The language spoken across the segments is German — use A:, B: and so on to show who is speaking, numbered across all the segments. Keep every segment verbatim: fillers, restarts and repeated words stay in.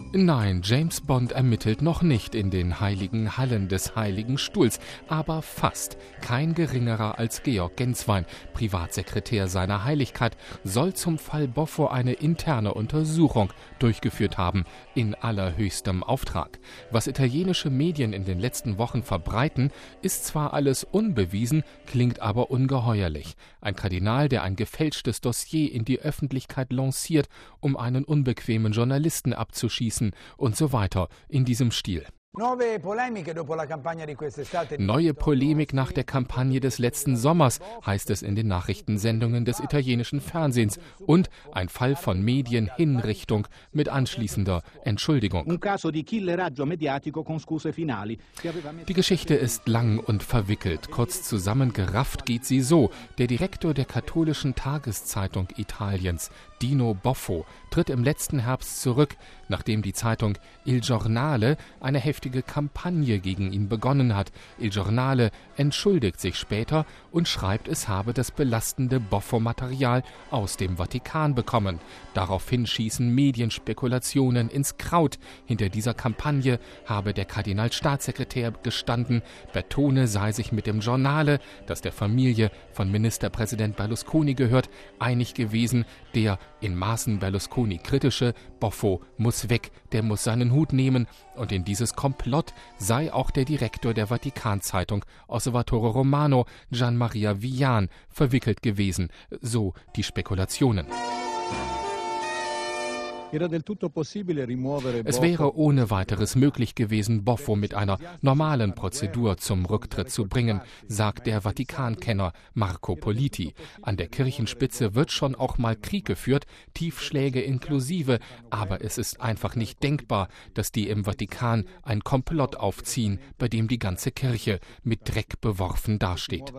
A: Nein, James Bond ermittelt noch nicht in den heiligen Hallen des Heiligen Stuhls, aber fast. Kein geringerer als Georg Genswein, Privatsekretär seiner Heiligkeit, soll zum Fall Boffo eine interne Untersuchung durchgeführt haben, in allerhöchstem Auftrag. Was italienische Medien in den letzten Wochen verbreiten, ist zwar alles unbewiesen, klingt aber ungeheuerlich. Ein Kardinal, der ein gefälschtes Dossier in die Öffentlichkeit lanciert, um einen unbequemen Journalisten abzuschießen und so weiter in diesem Stil. Neue Polemik nach der Kampagne des letzten Sommers, heißt es in den Nachrichtensendungen des italienischen Fernsehens, und ein Fall von Medienhinrichtung mit anschließender Entschuldigung. Die Geschichte ist lang und verwickelt. Kurz zusammengerafft geht sie so: Der Direktor der katholischen Tageszeitung Italiens, Dino Boffo, tritt im letzten Herbst zurück, nachdem die Zeitung Il Giornale eine heftige Kampagne gegen ihn begonnen hat. Il Giornale entschuldigt sich später und schreibt, es habe das belastende Boffo-Material aus dem Vatikan bekommen. Daraufhin schießen Medienspekulationen ins Kraut. Hinter dieser Kampagne habe der Kardinalstaatssekretär gestanden. Bertone sei sich mit dem Giornale, das der Familie von Ministerpräsident Berlusconi gehört, einig gewesen. Der in Maßen Berlusconi kritische Boffo muss weg, der muss seinen Hut nehmen, und in dieses Komplott sei auch der Direktor der Vatikanzeitung Osservatore Romano, Gian Maria Villan, verwickelt gewesen, so die Spekulationen. Es wäre ohne weiteres möglich gewesen, Boffo mit einer normalen Prozedur zum Rücktritt zu bringen, sagt der Vatikankenner Marco Politi. An der Kirchenspitze wird schon auch mal Krieg geführt, Tiefschläge inklusive, aber es ist einfach nicht denkbar, dass die im Vatikan ein Komplott aufziehen, bei dem die ganze Kirche mit Dreck beworfen dasteht.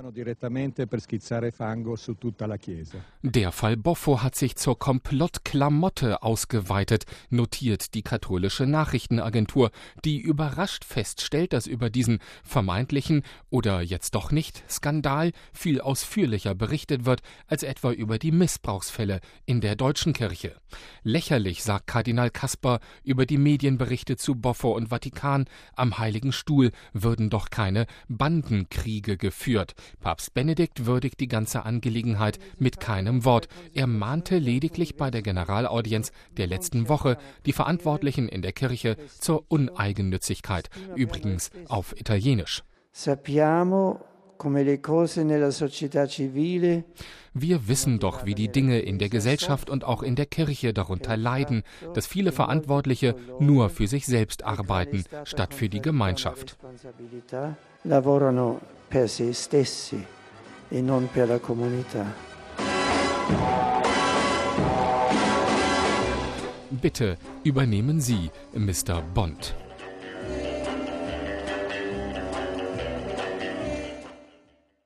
A: Der Fall Boffo hat sich zur Komplottklamotte ausgeweitet. Geweitet, notiert die katholische Nachrichtenagentur, die überrascht feststellt, dass über diesen vermeintlichen oder jetzt doch nicht Skandal viel ausführlicher berichtet wird, als etwa über die Missbrauchsfälle in der deutschen Kirche. Lächerlich, sagt Kardinal Kasper über die Medienberichte zu Boffo und Vatikan, am Heiligen Stuhl würden doch keine Bandenkriege geführt. Papst Benedikt würdigt die ganze Angelegenheit mit keinem Wort. Er mahnte lediglich bei der Generalaudienz der letzten Woche die Verantwortlichen in der Kirche zur Uneigennützigkeit, übrigens auf Italienisch. Wir wissen doch, wie die Dinge in der Gesellschaft und auch in der Kirche darunter leiden, dass viele Verantwortliche nur für sich selbst arbeiten, statt für die Gemeinschaft. Bitte übernehmen Sie, Mister Bond.